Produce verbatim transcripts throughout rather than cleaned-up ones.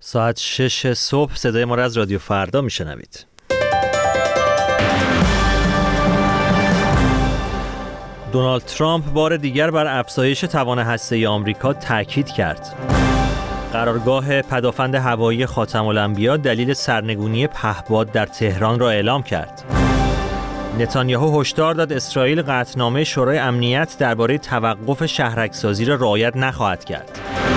ساعت شش صبح صدای ما را از رادیو فردا میشنوید. دونالد ترامپ بار دیگر بر افزایش توان هسته‌ای آمریکا تاکید کرد. قرارگاه پدافند هوایی خاتم الانبیا دلیل سرنگونی پهپاد در تهران را اعلام کرد. نتانیاهو هشدار داد اسرائیل قطعنامه شورای امنیت درباره توقف شهرک‌سازی را رعایت نخواهد کرد.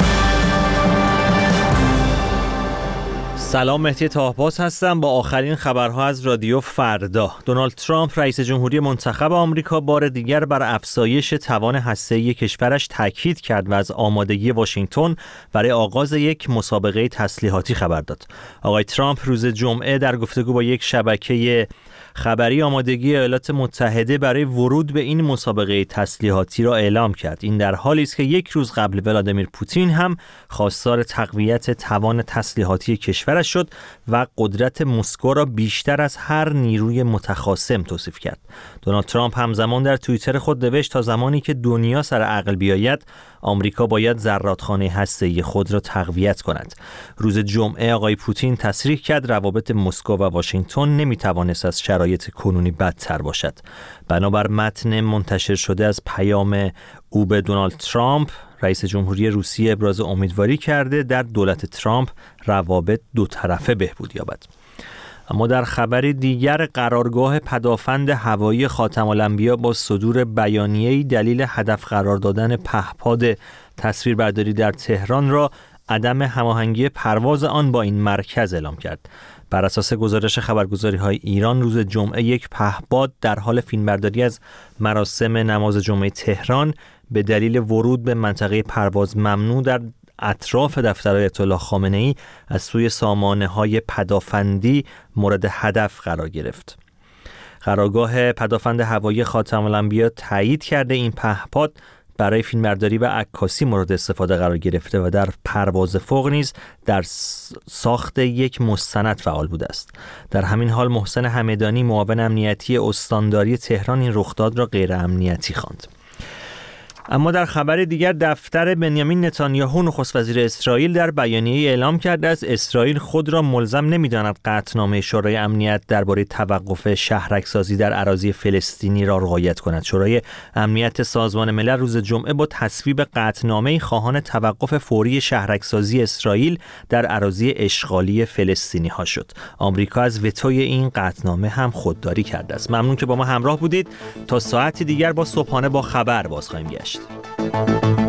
سلام، مهدی طاهباز هستم با آخرین خبرها از رادیو فردا. دونالد ترامپ رئیس جمهوری منتخب آمریکا بار دیگر بر افزایش توان هسته‌ای کشورش تاکید کرد و از آمادگی واشنگتن برای آغاز یک مسابقه تسلیحاتی خبر داد. آقای ترامپ روز جمعه در گفتگو با یک شبکه خبری آمادگی ایالات متحده برای ورود به این مسابقه تسلیحاتی را اعلام کرد. این در حالی است که یک روز قبل ولادیمیر پوتین هم خواستار تقویت توان تسلیحاتی کشورش شد و قدرت مسکو را بیشتر از هر نیروی متخاصم توصیف کرد. دونالد ترامپ همزمان در توییتر خود نوشت تا زمانی که دنیا سر عقل بیاید، آمریکا باید زرادخانه هسته‌ای خود را تقویت کند. روز جمعه آقای پوتین تصریح کرد روابط مسکو و واشنگتن نمیتوانست از شرایط کنونی بدتر باشد. بنابر متن منتشر شده از پیام او به دونالد ترامپ، رئیس جمهوری روسیه ابراز امیدواری کرده در دولت ترامپ روابط دو طرفه بهبود یابد. اما در خبر دیگر، قرارگاه پدافند هوایی خاتم الانبیا با صدور بیانیه‌ای دلیل هدف قرار دادن پهپاد تصویربرداری در تهران را عدم هماهنگی پرواز آن با این مرکز اعلام کرد. بر اساس گزارش خبرگزاری‌های ایران، روز جمعه یک پهپاد در حال فیلمبرداری از مراسم نماز جمعه تهران به دلیل ورود به منطقه پرواز ممنوع در اطراف دفتر آیت الله خامنه‌ای از سوی سامانه‌های پدافندی مورد هدف قرار گرفت. قرارگاه پدافند هوایی خاتم الانبیا تایید کرده این پهپاد برای فیلمبرداری و عکاسی مورد استفاده قرار گرفته و در پرواز فوق نیز در ساخت یک مستند فعال بوده است. در همین حال محسن همدانی، معاون امنیتی استانداری تهران، این رخداد را غیر امنیتی خواند. اما در خبر دیگر، دفتر بنیامین نتانیاهو نخست وزیر اسرائیل در بیانیه‌ای اعلام کرده است اسرائیل خود را ملزم نمی‌داند قطعنامه شورای امنیت درباره توقف شهرک‌سازی در اراضی فلسطینی را رعایت کند. شورای امنیت سازمان ملل روز جمعه با تصویب قطعنامه خواهان توقف فوری شهرک‌سازی اسرائیل در اراضی اشغالی فلسطینی‌ها شد. آمریکا از وتوی این قطعنامه هم خودداری کرده است. ممنون که با ما همراه بودید. تا ساعتی دیگر با صبحانه با خبر باز خواهیم گشت.